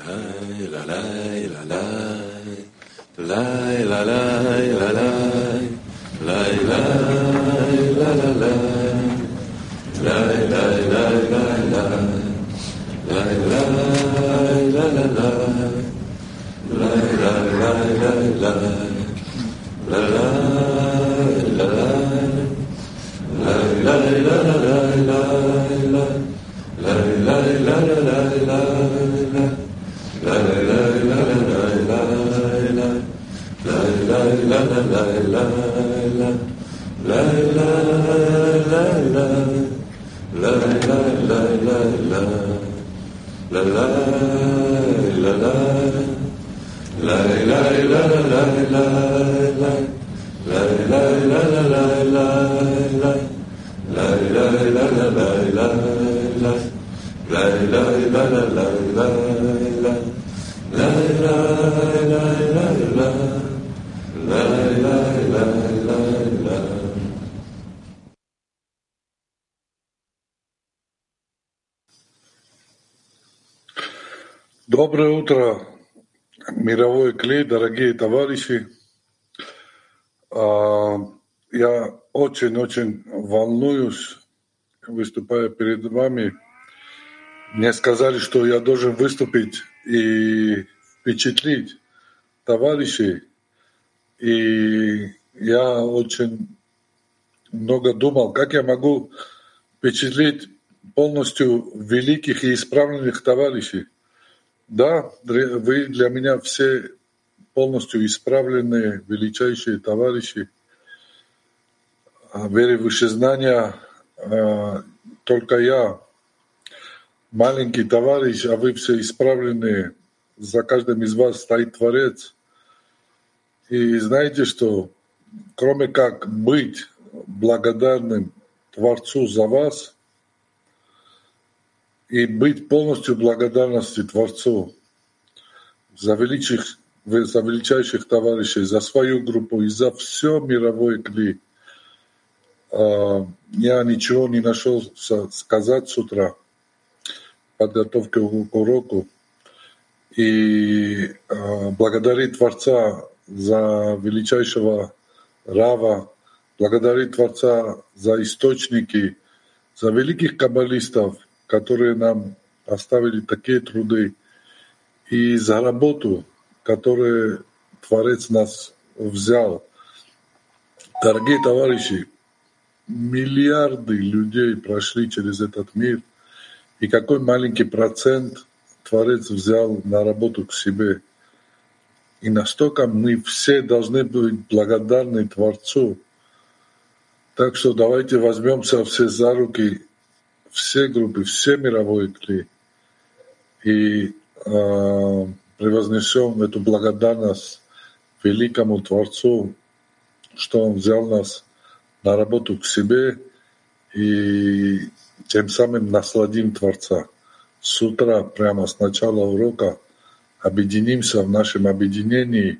Доброе утро, мировой клей, дорогие товарищи. Я очень волнуюсь, выступая перед вами. Мне сказали, что я должен выступить и впечатлить товарищей. И я очень много думал, как я могу впечатлить полностью великих и исправленных товарищей. Да, вы для меня все полностью исправленные, величайшие товарищи. В вере вышезнания только я маленький товарищ, а вы все исправленные. За каждым из вас стоит Творец. И знаете, что кроме как быть благодарным Творцу за вас и быть полностью благодарности Творцу за величайших товарищей, за свою группу и за все мировое кли, я ничего не нашел сказать с утра подготовке к уроку. И благодарить Творца за величайшего Рава, благодарить Творца за источники, за великих каббалистов, которые нам оставили такие труды, и за работу, которую Творец нас взял. Дорогие товарищи, миллиарды людей прошли через этот мир, и какой маленький процент Творец взял на работу к себе. И настолько мы все должны быть благодарны Творцу. Так что давайте возьмемся все за руки, все группы, все мировые кли, и превознесем эту благодарность великому Творцу, что Он взял нас на работу к себе, и тем самым насладим Творца. С утра, прямо с начала урока, объединимся в нашем объединении,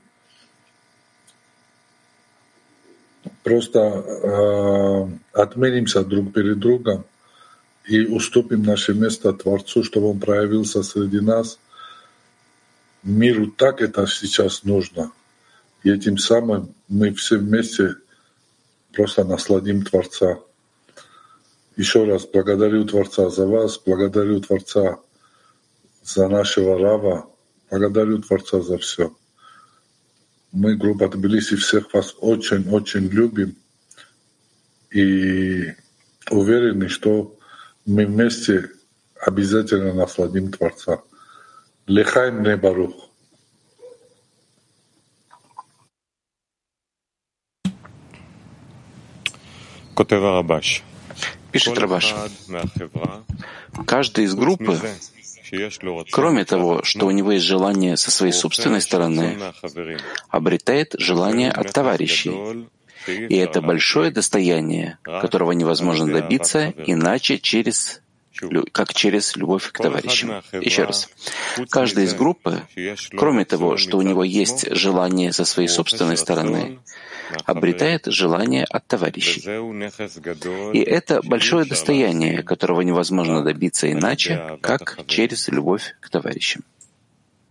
просто отменимся друг перед другом и уступим наше место Творцу, чтобы Он проявился среди нас. Миру так это сейчас нужно. И этим самым мы все вместе просто насладим Творца. Еще раз благодарю Творца за вас, благодарю Творца за нашего Рава, благодарю Творца за все. Мы, группа Тбилиси, всех вас очень любим и уверены, что мы вместе обязательно насладим Творца. Лехайм не барух. Пишет Рабаш. Каждый из группы, кроме того, что у него есть желание со своей собственной стороны, обретает желание от товарищей. И это большое достояние, которого невозможно добиться иначе как через любовь к товарищам. Еще раз. Каждый из группы, кроме того, что у него есть желание со своей собственной стороны, обретает желание от товарищей. И это большое достояние, которого невозможно добиться иначе, как через любовь к товарищам.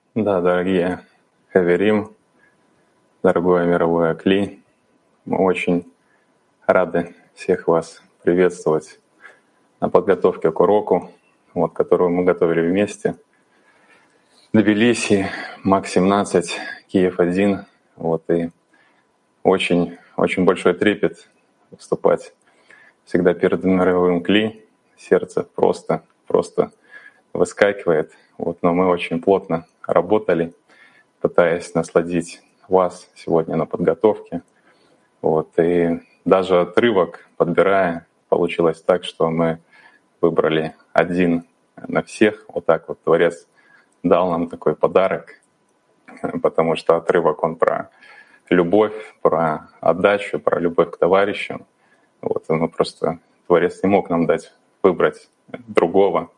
Да, дорогие хаверим, дорогое мировое Кли, мы очень рады всех вас приветствовать на подготовке к уроку, которую мы готовили вместе. Тбилиси, МАК-17, Киев-1. И очень, очень большой трепет выступать всегда перед мировым Кли. Сердце просто выскакивает. Но мы очень плотно работали, пытаясь насладить вас сегодня на подготовке. И даже отрывок подбирая, получилось так, что мы выбрали один на всех. Творец дал нам такой подарок, потому что отрывок он про любовь, про отдачу, про любовь к товарищу. Творец не мог нам дать выбрать другого.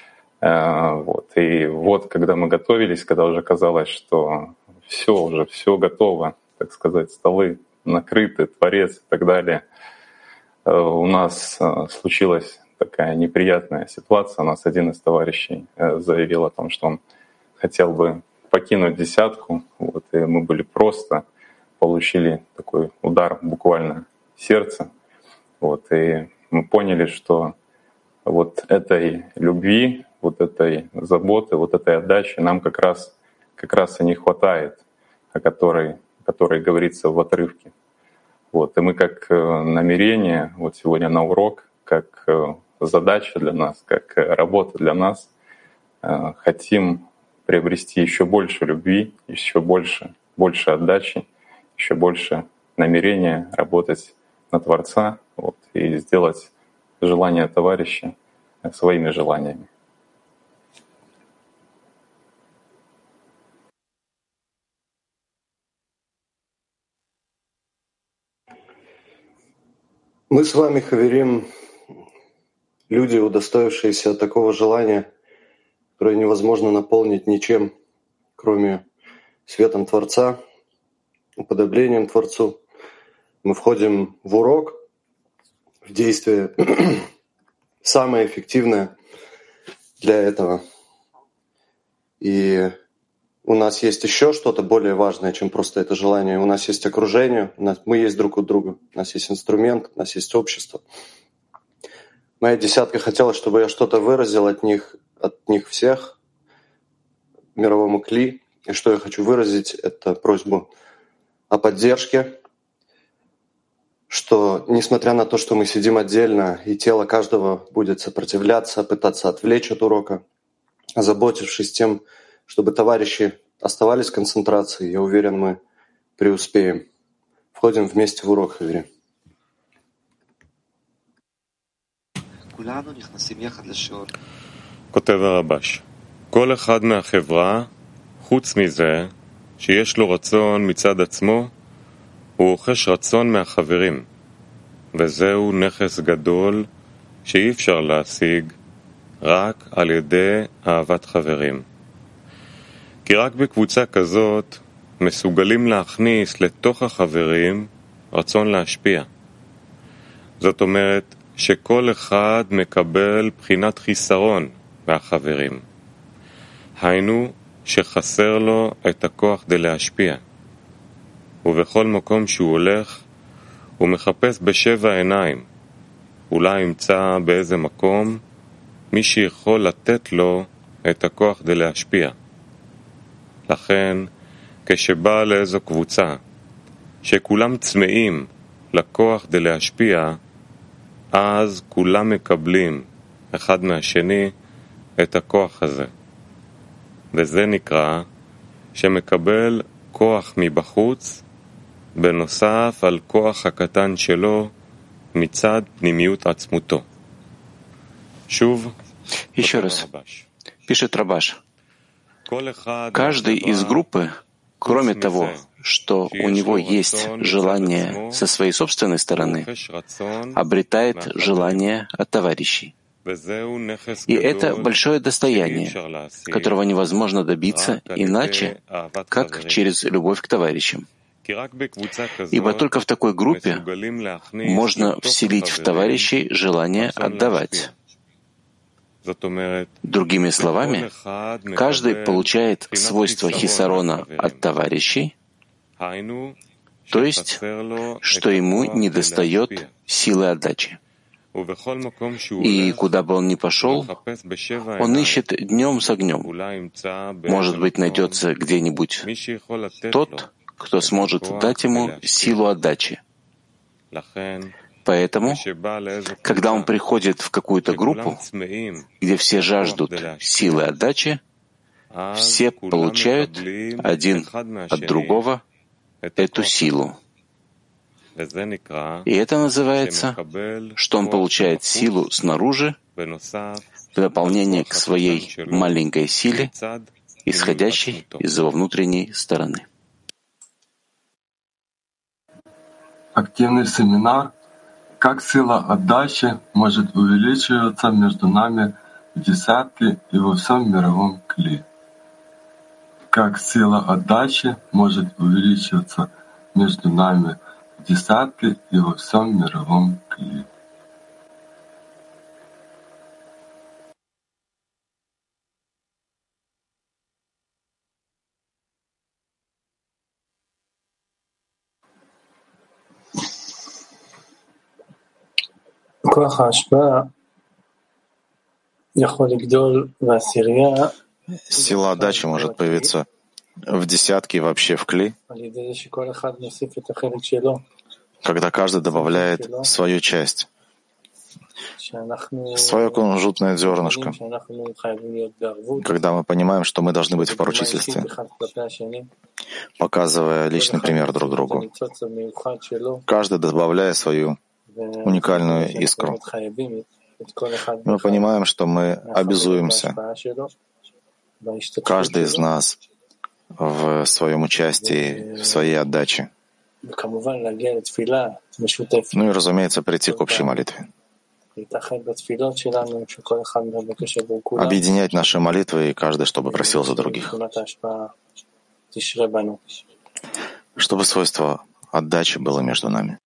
Когда мы готовились, когда уже казалось, что все готово, так сказать, столы накрыты, Творец и так далее, у нас случилась такая неприятная ситуация. У нас один из товарищей заявил о том, что он хотел бы покинуть десятку, и мы получили такой удар буквально в сердце. И мы поняли, что этой любви, этой заботы, этой отдачи нам как раз и не хватает, о которой говорится в отрывке. И мы как намерение больше на урок, как задача для нас, как работа для нас, хотим приобрести еще больше любви, еще больше отдачи, еще больше намерения работать на Творца, и сделать желания товарища своими желаниями. Мы с вами, хаверим, люди, удостоившиеся такого желания, которое невозможно наполнить ничем, кроме светом Творца, уподоблением Творцу. Мы входим в урок, в действие самое эффективное для этого. И у нас есть еще что-то более важное, чем просто это желание. У нас есть окружение, мы есть друг у друга, у нас есть инструмент, у нас есть общество. Моя десятка хотела, чтобы я что-то выразил от них всех, мировому Кли. И что я хочу выразить, это просьбу о поддержке, что несмотря на то, что мы сидим отдельно, и тело каждого будет сопротивляться, пытаться отвлечь от урока, озаботившись тем, чтобы товарищи оставались в концентрации, я уверен, мы преуспеем. Входим вместе в урок, хаверим. כותב הרבש, כל אחד מהחברה, חוץ מזה שיש לו רצון מצד עצמו, הוא רוכש רצון מהחברים, וזהו נכס גדול שאי אפשר להשיג רק על ידי אהבת חברים. כי רק בקבוצה כזאת מסוגלים להכניס לתוך החברים רצון להשפיע. זאת אומרת שכל אחד מקבל בחינת חיסרון מהחברים. היינו שחסר לו את הכוח כדי להשפיע. ובכל מקום שהוא הולך הוא מחפש בשבע עיניים. אולי ימצא באיזה מקום מי שיכול לתת לו את הכוח כדי להשפיע. לכן, כשבא לאיזו קבוצה שכולם צמאים לכוח כדי להשפיע, אז כולם מקבלים אחד מהשני את הכוח הזה. וזה נקרא שמקבל כוח מבחוץ בנוסף על כוח הקטן שלו מצד פנימיות עצמותו. שוב, Еще раз, пишет Рабаш. Каждый из группы, кроме того, что у него есть желание со своей собственной стороны, обретает желание от товарищей. И это большое достояние, которого невозможно добиться иначе, как через любовь к товарищам. Ибо только в такой группе можно вселить в товарищей желание отдавать. Другими словами, каждый получает свойства хисарона от товарищей, то есть, что ему недостает силы отдачи. И куда бы он ни пошел, он ищет днем с огнем. Может быть, найдется где-нибудь тот, кто сможет дать ему силу отдачи. Поэтому, когда он приходит в какую-то группу, где все жаждут силы отдачи, все получают один от другого эту силу. И это называется, что он получает силу снаружи в дополнение к своей маленькой силе, исходящей из его внутренней стороны. Активный семинар. Как сила отдачи может увеличиваться между нами в десятки и во всем мировом кли? Как сила отдачи может увеличиваться между нами в десятки и во всем мировом кли? Сила отдачи может появиться в десятке и вообще в кли, когда каждый добавляет свою часть, свое кунжутное зернышко, когда мы понимаем, что мы должны быть в поручительстве, показывая личный пример друг другу, каждый добавляя свою уникальную искру. Мы понимаем, что мы обязуемся, каждый из нас, в своем участии, в своей отдаче. Ну и, разумеется, прийти к общей молитве. Объединять наши молитвы, и каждый, чтобы просил за других. Чтобы свойство отдачи было между нами.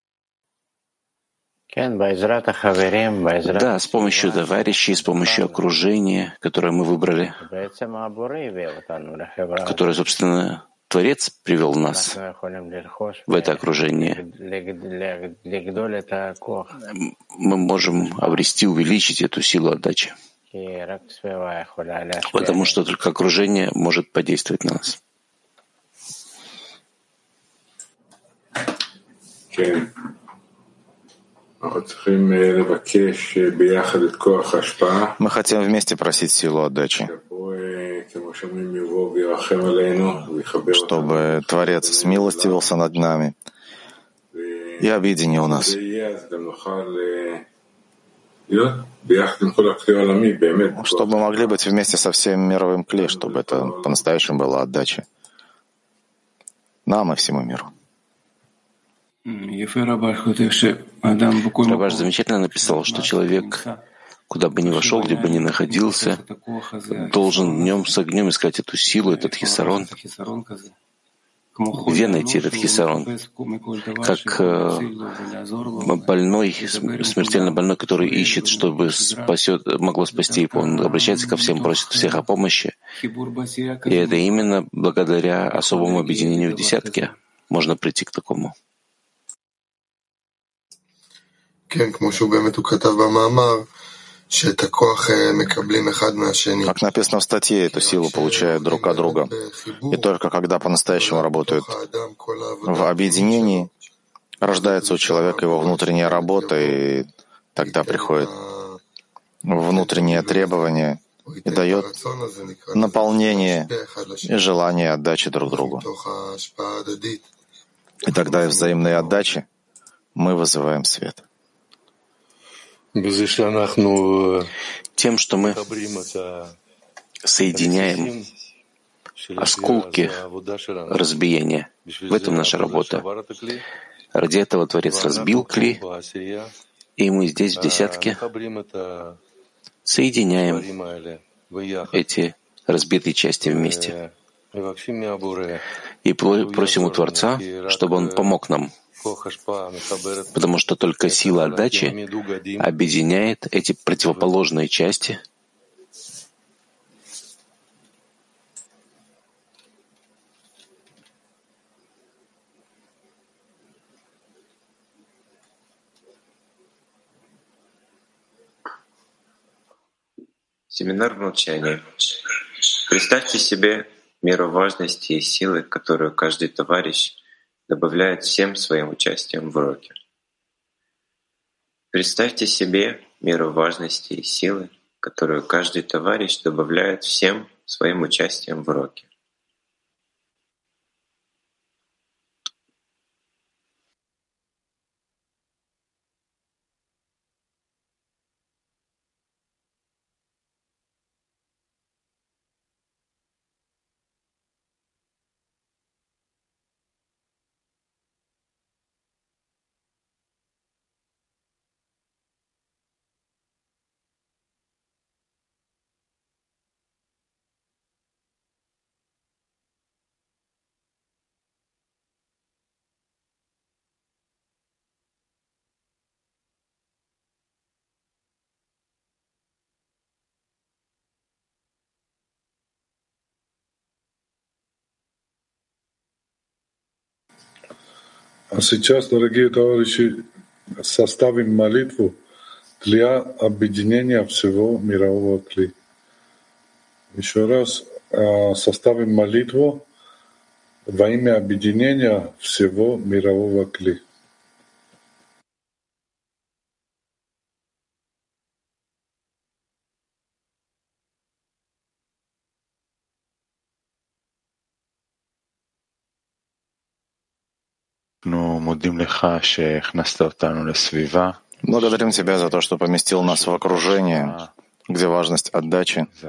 Да, с помощью товарищей, с помощью окружения, которое мы выбрали, которое, собственно, Творец привел нас в это окружение. Мы можем обрести, увеличить эту силу отдачи, потому что только окружение может подействовать на нас. Мы хотим вместе просить силу отдачи, чтобы Творец смилостивился над нами и объединил нас, чтобы мы могли быть вместе со всем мировым кли, чтобы это по-настоящему была отдача нам и всему миру. Рабаш замечательно написал, что человек, куда бы ни вошел, где бы ни находился, должен днем с огнем искать эту силу, этот хисарон. Где найти этот хисарон? Как больной, смертельно больной, который ищет, чтобы могло спасти. Он обращается ко всем, просит всех о помощи. И это именно благодаря особому объединению в десятке можно прийти к такому. Как написано в статье, эту силу получают друг от друга. И только когда по-настоящему работают в объединении, рождается у человека его внутренняя работа, и тогда приходит внутреннее требование и дает наполнение и желание отдачи друг другу. И тогда из взаимной отдачи мы вызываем свет. Тем, что мы соединяем осколки разбиения, в этом наша работа. Ради этого Творец разбил кли, и мы здесь в десятке соединяем эти разбитые части вместе. И просим у Творца, чтобы Он помог нам, потому что только сила отдачи объединяет эти противоположные части Семинар в молчании. Представьте себе меру важности и силы, которую каждый товарищ добавляет всем своим участием в уроке. Представьте себе меру важности и силы, которую каждый товарищ добавляет всем своим участием в уроке. А сейчас, дорогие товарищи, составим молитву для объединения всего мирового кли. Еще раз составим молитву во имя объединения всего мирового кли. Благодарим Тебя за то, что поместил нас в окружение, где важность отдачи —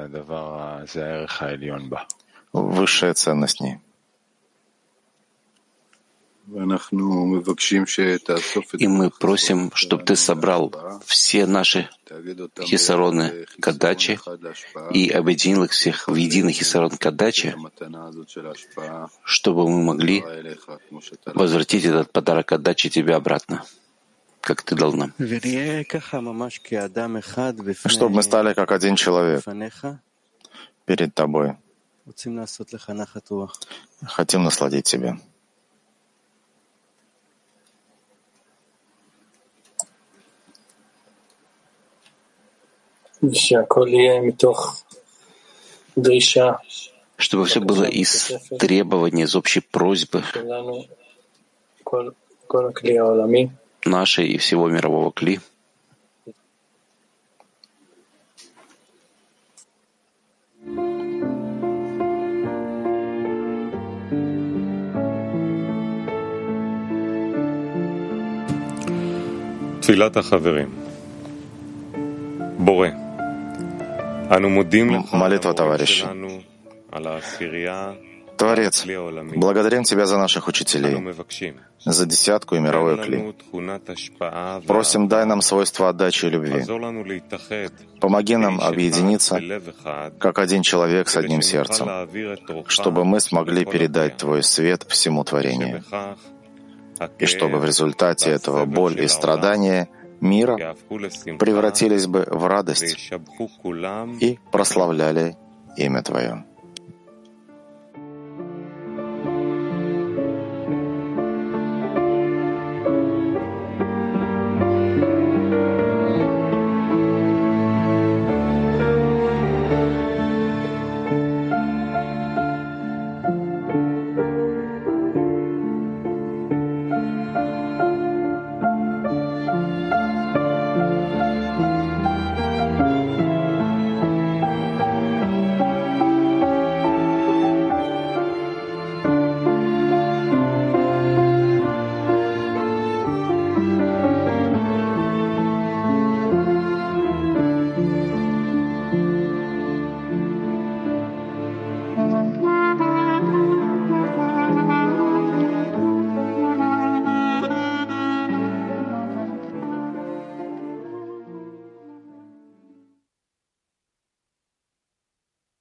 высшая ценность в ней. И мы просим, чтобы Ты собрал все наши хисароны к отдаче и объединил их всех в единый хисарон к отдаче, чтобы мы могли возвратить этот подарок отдачи Тебе обратно, как Ты дал нам. Чтобы мы стали как один человек перед Тобой. Хотим насладить Тебя. Чтобы все было из требования, из общей просьбы нашей и всего мирового кли. תפילת החברים. בורא, אנו מודים לך Молитва товарищей. Творец, благодарим Тебя за наших учителей, за десятку и мировой кли. Просим, дай нам свойства отдачи и любви. Помоги нам объединиться, как один человек с одним сердцем, чтобы мы смогли передать Твой свет всему творению, и чтобы в результате этого боль и страдания мира превратились бы в радость и прославляли имя Твое.